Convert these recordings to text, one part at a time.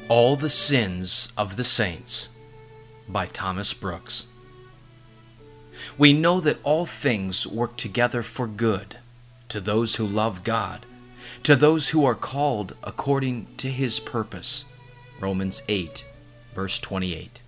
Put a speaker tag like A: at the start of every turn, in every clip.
A: All the Sins of the Saints by Thomas Brooks. We know that all things work together for good to those who love God, to those who are called according to His purpose. Romans 8, verse 28.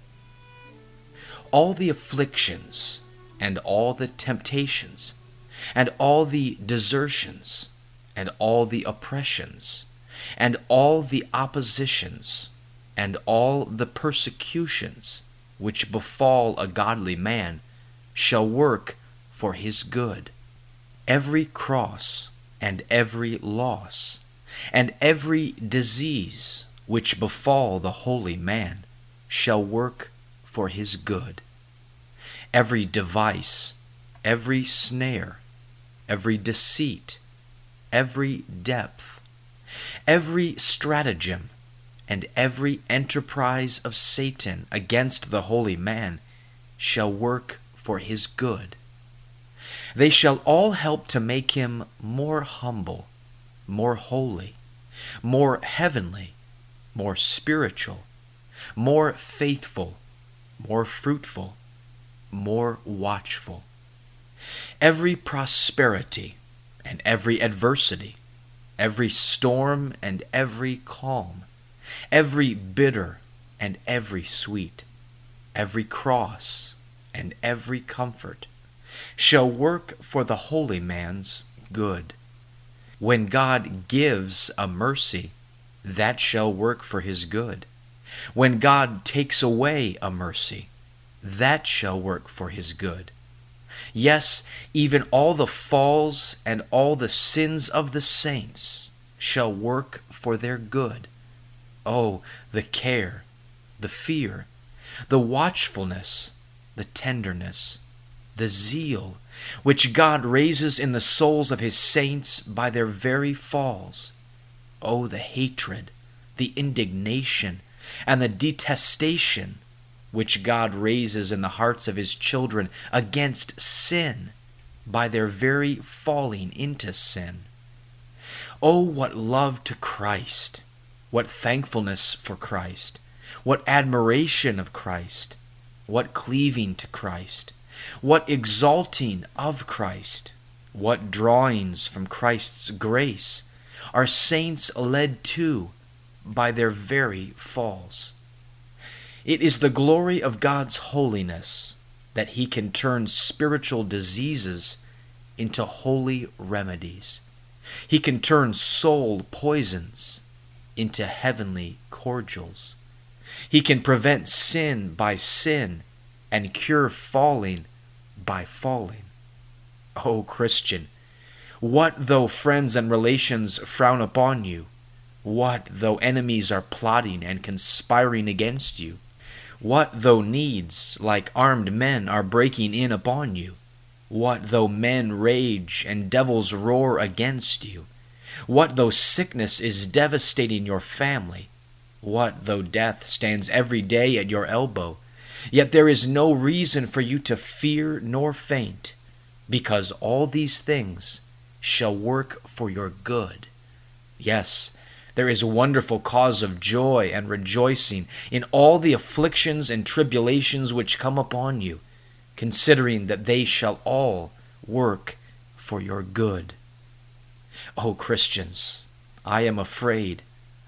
A: All the afflictions and all the temptations and all the desertions and all the oppressions and all the oppositions, and all the persecutions which befall a godly man shall work for his good. Every cross and every loss, and every disease which befall the holy man shall work for his good. Every device, every snare, every deceit, every depth, every stratagem, and every enterprise of Satan against the holy man shall work for his good. They shall all help to make him more humble, more holy, more heavenly, more spiritual, more faithful, more fruitful, more watchful. Every prosperity and every adversity, every storm and every calm, every bitter and every sweet, every cross and every comfort, shall work for the holy man's good. When God gives a mercy, that shall work for his good. When God takes away a mercy, that shall work for his good. Yes, even all the falls and all the sins of the saints shall work for their good. Oh, the care, the fear, the watchfulness, the tenderness, the zeal, which God raises in the souls of his saints by their very falls. Oh, the hatred, the indignation, and the detestation which God raises in the hearts of his children against sin by their very falling into sin. Oh, what love to Christ, what thankfulness for Christ, what admiration of Christ, what cleaving to Christ, what exalting of Christ, what drawings from Christ's grace are saints led to by their very falls. It is the glory of God's holiness that he can turn spiritual diseases into holy remedies. He can turn soul poisons into heavenly cordials. He can prevent sin by sin and cure falling by falling. O Christian, what though friends and relations frown upon you? What though enemies are plotting and conspiring against you? What though needs, like armed men, are breaking in upon you? What though men rage and devils roar against you? What though sickness is devastating your family? What though death stands every day at your elbow? Yet there is no reason for you to fear nor faint, because all these things shall work for your good. Yes, there is wonderful cause of joy and rejoicing in all the afflictions and tribulations which come upon you, considering that they shall all work for your good. O Christians, I am afraid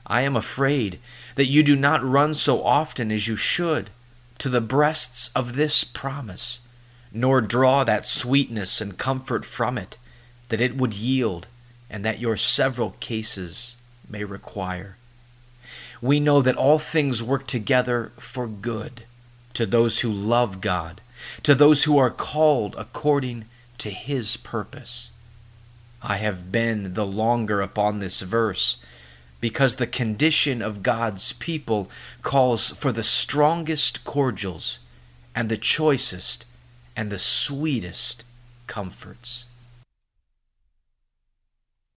A: that you do not run so often as you should to the breasts of this promise, nor draw that sweetness and comfort from it that it would yield and that your several cases may require. We know that all things work together for good to those who love God, to those who are called according to his purpose. I have been the longer upon this verse because the condition of God's people calls for the strongest cordials and the choicest and the sweetest comforts.